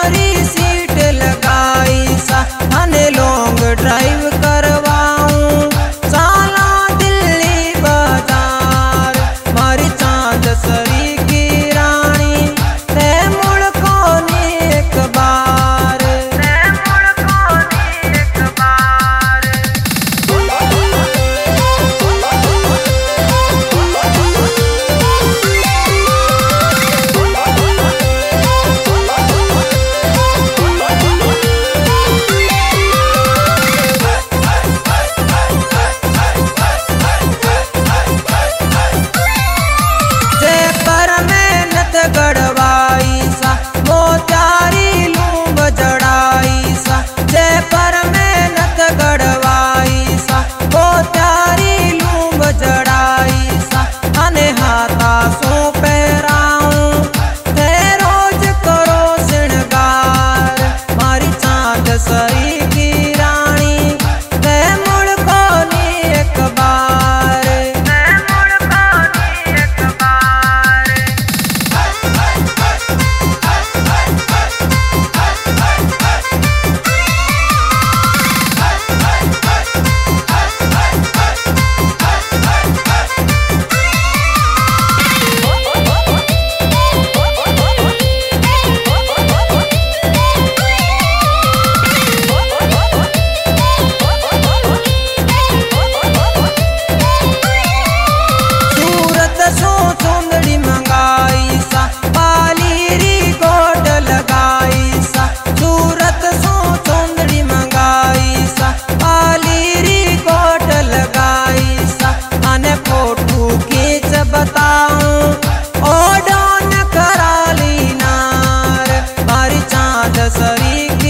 मारी सीट लगाई सा थाने लॉन्ग ड्राइव करवाऊं साला दिल्ली बाजार मारी चांद सरी की रानी ते मुड़ कोनी एक बार गढ़वाई सा मोचारी लूंब जड़ाई सा जय पर मेहनत गढ़वाई सा मोचारी लूंब जड़ाई सा अने हाथा सो पैराऊं ते रोज करो श्रृंगार मारी चांद सरी की रानी ते मुड़ कोनी एक बार बताऊं ओ डॉन कराली नार मारी चांद सरी